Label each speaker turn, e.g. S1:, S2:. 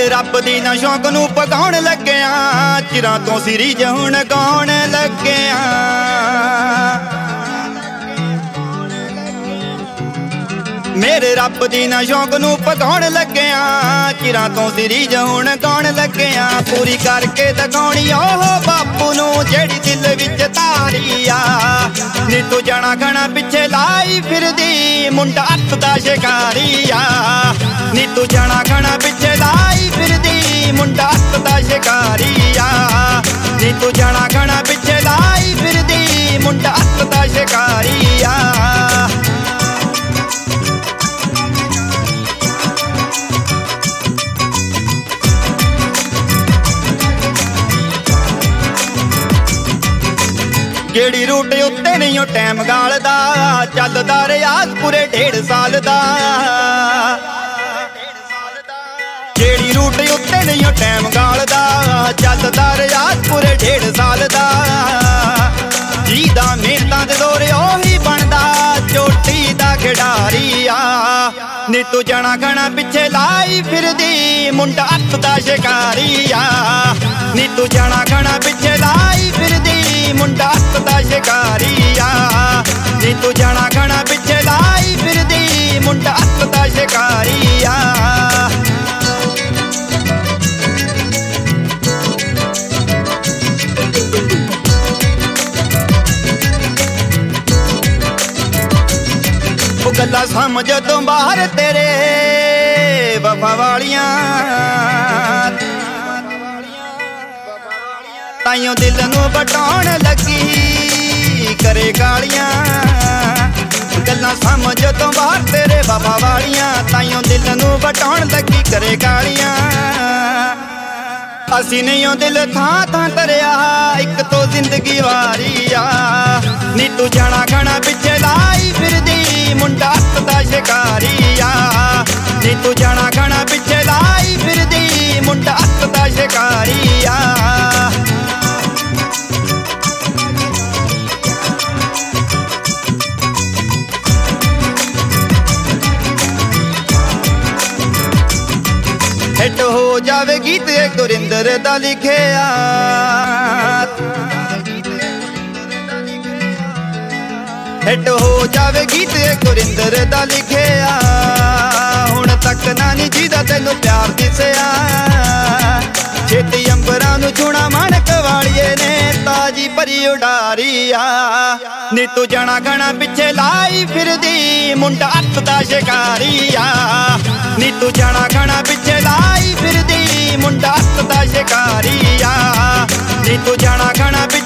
S1: ਮੇਰੇ ਰੱਬ ਦੀ ਨਾ ਸ਼ੌਕ ਨੂੰ ਪਕਾਉਣ ਲੱਗਿਆ, ਚਿਰਾਂ ਤੋਂ ਸੀਰੀਜ਼ ਹੁਣ ਗਾਉਣ ਲੱਗਿਆ। ਮੇਰੇ ਰੱਬ ਦੀ ਨਾ ਸ਼ੌਕ ਨੂੰ ਪਕਾਉਣ ਲੱਗਿਆ, ਚਿਰਾਂ ਤੋਂ ਸੀਰੀਜ਼ ਹੁਣ ਗਾਉਣ ਲੱਗਿਆ। ਪੂਰੀ ਕਰਕੇ ਦਿਖਾਉਣੀ ਉਹ ਬਾਪੂ ਨੂੰ ਜਿਹੜੀ ਦਿਲ ਵਿੱਚ ਧਾਰੀ ਆ। ਨੀ ਤੂੰ ਜਾਣਾ ਖਾਣਾ ਪਿੱਛੇ ਲਾਈ ਫਿਰਦੀ, ਮੁੰਡਾ ਹੱਥ ਦਾ ਸ਼ਿਕਾਰੀ ਆ। ਨੀ ਤੂੰ ਜਾਣਾ ਖਾਣਾ ਪਿੱਛੇ ਲਾਈ ਫਿਰਦੀ, ਮੁੰਡਾ ਹੱਥ ਦਾ ਸ਼ਿਕਾਰੀ ਆ। ਨੀ ਤੂੰ ਜਾਣਾ ਖਾਣਾ ਪਿੱਛੇ ਲਾਈ ਫਿਰਦੀ, ਮੁੰਡਾ ਹੱਥ ਦਾ ਸ਼ਿਕਾਰੀ ਆ। ਜਿਹੜੀ ਰੂਟ ਉੱਤੇ ਨਹੀਂ ਉਹ ਟਾਈਮ ਗਾਲਦਾ, ਚੱਲਦਾ ਰਿਆਜ਼ ਪੂਰੇ 1.5 ਸਾਲ ਦਾ। ਜਿਹੜੀ ਰੂਟ ਉੱਤੇ ਨਹੀਂ ਉਹ ਟਾਈਮ ਗਾਲਦਾ, ਚੱਲਦਾ ਰਿਆਜ਼ ਪੂਰੇ 1.5 ਸਾਲ ਦਾ। ਜਿਹਦਾ ਮਿਹਨਤਾਂ ਦੇ ਦੌਰੇ ਉਹੀ ਬਣਦਾ, ਚੋਟੀ ਦਾ ਖਿਡਾਰੀ ਆ। ਨੀ ਤੂੰ ਜਾਣਾ ਖਾਣਾ ਪਿੱਛੇ ਲਾਈ ਫਿਰਦੀ, ਮੁੰਡਾ ਹੱਥ ਦਾ ਸ਼ਿਕਾਰੀ ਆ। ਨੀ ਤੂੰ ਜਾਣਾ ਖਾਣਾ ਪਿੱਛੇ ਲਾਈ ਫਿਰਦੀ, ਮੁੰਡਾ ਹੱਥ ਦਾ ਸ਼ਿਕਾਰੀ ਆ। ਨੀ ਤੂੰ ਜਾਣਾ ਖਾਣਾ ਪਿੱਛੇ ਲਾਈ ਫਿਰਦੀ, ਮੁੰਡਾ ਹੱਥ ਦਾ ਸ਼ਿਕਾਰੀ ਆ। ਉਹ ਗੱਲਾਂ ਸਮਝ ਤੋਂ ਬਾਹਰ ਤੇਰੇ ਵਫਾ ਵਾਲੀਆਂ, ਤਾਈਓ ਦਿਲ ਨੂੰ ਬਟਾਉਣ ਲੱਗੀ ਕਰੇ ਗਾਲੀਆਂ। ਗੱਲਾਂ ਸਮਝ ਤੋਂ ਬਾਹਰ ਤੇਰੇ ਵਫਾ ਵਾਲੀਆਂ, ਤਾਈਓ ਦਿਲ ਨੂੰ ਬਟਾਉਣ ਲੱਗੀ ਕਰੇ ਗਾਲੀਆਂ। ਅਸੀਂ ਨਹੀਂ ਉਹ ਦਿਲ ਥਾਂ ਥਾਂ ਤਰਿਆ, ਇੱਕ ਤੋਂ ਜ਼ਿੰਦਗੀ ਵਾਰੀ ਆ। ਨੀ ਤੂੰ ਜਾਣਾ ਖਾਣਾ ਪਿੱਛੇ ਲਾਈ ਫਿਰਦੀ, ਮੁੰਡਾ ਹੱਥ ਦਾ ਸ਼ਿਕਾਰੀ ਆ। ਨੀ ਤੂੰ ਜਾਣਾ ਖਾਣਾ ਪਿੱਛੇ ਲਾਈ ਫਿਰਦੀ, ਮੁੰਡਾ ਹੱਥ ਦਾ ਸ਼ਿਕਾਰੀ ਆ। ਹਿੱਟ ਹੋ ਜਾਵੇ ਗੀਤ ਇਹ ਗੁਰਿੰਦਰ ਦਾ ਲਿਖਿਆ। ਹਿੱਟ ਹੋ ਜਾਵੇ ਗੀਤ ਇਹ ਗੁਰਿੰਦਰ ਦਾ ਲਿਖਿਆ। ਹੁਣ ਤੱਕ ਨਾ ਨੀ ਜਿਹਦਾ ਤੈਨੂੰ ਪਿਆਰ ਦਿਸਿਆ। ਛੇਤੀ ਅੰਬਰਾਂ ਨੂੰ ਚੁਣਾ ਮਾਣਕ ਵਾਲੀਏ ਨੇ, ਤਾਜੀ ਭਰੀ ਉਡਾਰੀ ਆ। ਨੀ ਤੂੰ ਜਾਣਾ ਖਾਣਾ ਪਿੱਛੇ ਲਾਈ ਫਿਰਦੀ, ਮੁੰਡਾ ਹੱਥ ਦਾ ਸ਼ਿਕਾਰੀ ਆ। ਨੀ ਤੂੰ ਜਾਣਾ ਖਾਣਾ ਪਿੱਛੇ ਲਾਈ ਫਿਰਦੀ, ਮੁੰਡਾ ਹੱਥ ਦਾ ਸ਼ਿਕਾਰੀ ਆ। ਨੀ ਤੂੰ ਜਾਣਾ ਖਾਣਾ